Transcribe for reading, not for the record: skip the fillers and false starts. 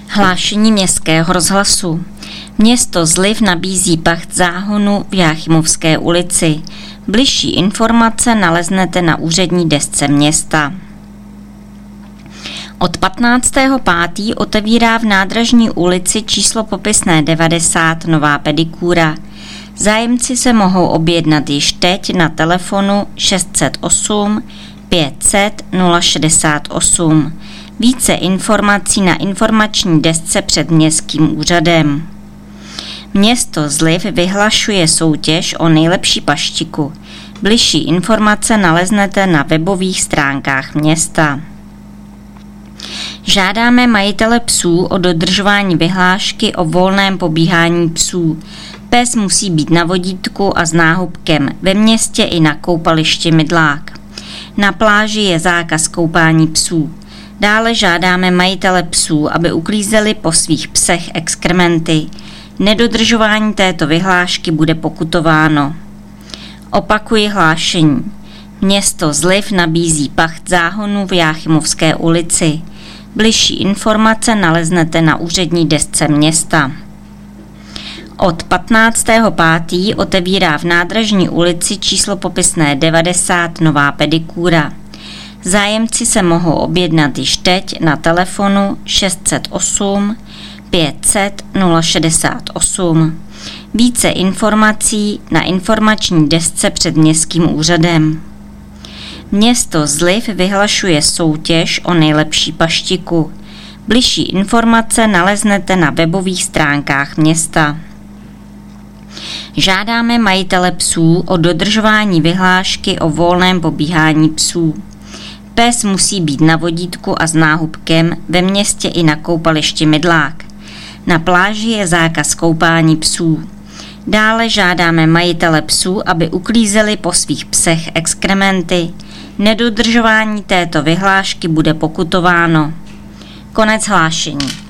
Hlášení Městského rozhlasu. Město Zliv nabízí pacht záhonu v Jáchymovské ulici. Bližší informace naleznete na úřední desce města. Od 15.5. otevírá v Nádražní ulici číslo popisné 90 nová pedikúra. Zájemci se mohou objednat již teď na telefonu 608 500 068. Více informací na informační desce před Městským úřadem. Město Zliv vyhlašuje soutěž o nejlepší paštiku. Bližší informace naleznete na webových stránkách města. Žádáme majitele psů o dodržování vyhlášky o volném pobíhání psů. Pes musí být na vodítku a s náhubkem ve městě i na koupališti Mydlák. Na pláži je zákaz koupání psů. Dále žádáme majitele psů, aby uklízeli po svých psech exkrementy. Nedodržování této vyhlášky bude pokutováno. Opakuji hlášení. Město Zliv nabízí pacht záhonu v Jáchymovské ulici. Bližší informace naleznete na úřední desce města. Od 15.5. otevírá v Nádražní ulici číslo popisné 90 nová pedikúra. Zájemci se mohou objednat již teď na telefonu 608 500 068. Více informací na informační desce před Městským úřadem. Město Zliv vyhlašuje soutěž o nejlepší paštiku. Bližší informace naleznete na webových stránkách města. Žádáme majitele psů o dodržování vyhlášky o volném pobíhání psů. Pes musí být na vodítku a s náhubkem ve městě i na koupališti Mydlák. Na pláži je zákaz koupání psů. Dále žádáme majitele psů, aby uklízeli po svých psech exkrementy. Nedodržování této vyhlášky bude pokutováno. Konec hlášení.